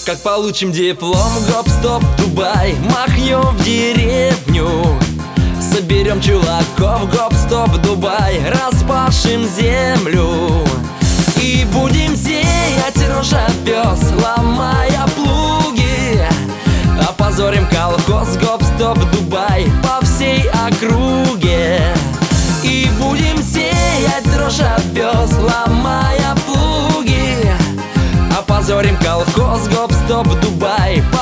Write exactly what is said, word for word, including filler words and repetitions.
Как получим диплом, гоп-стоп, Дубай, махнем в деревню, соберем чуваков, гоп-стоп, Дубай, распашем землю и будем сеять рожа пес, ломая плуги. Опозорим колхоз, гоп-стоп, Дубай, по всей округе. И будем сеять рожа пес, ломая плуги. Опозорим колхоз, гоп-стоп, Дубай, по